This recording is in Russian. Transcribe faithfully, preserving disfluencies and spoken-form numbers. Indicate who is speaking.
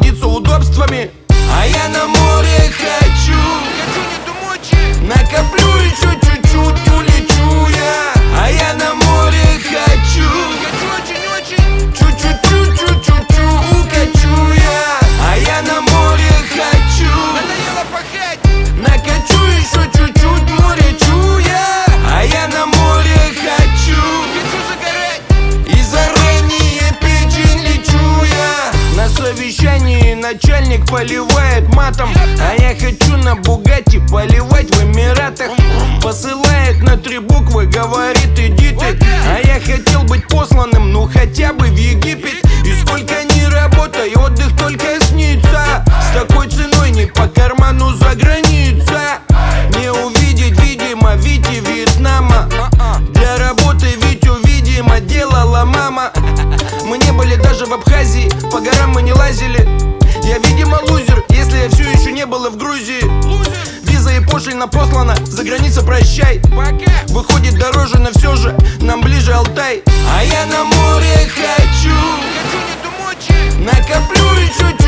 Speaker 1: насладиться удобствами. А я на море хочу, накоплю еще чуть-чуть, улечу я. А я на море хочу, чуть-чуть, чуть-чуть укачу я. А я на море хочу, накачу еще чуть-чуть, море чуя. А я на море хочу, и заранее печень лечу я. На совещании начальник поливает матом, а я хочу на Бугатти поливать в Эмиратах. Посылает на три буквы, говорит иди ты. А я хотел быть посланным, ну хотя бы в Египет. И сколько ни работай, отдых только снится. С такой ценой не по карману за граница. Не увидеть, видимо, Вити Вьетнама. Для работы Витю, видимо, делала мама. Мы не были даже в Абхазии, по горам мы не лазили. Я, видимо, лузер, если я все еще не был в Грузии. Виза и пошлина послана, за граница прощай. Выходит дороже, но все же нам ближе Алтай. А я на море хочу, накоплю еще чуть-чуть.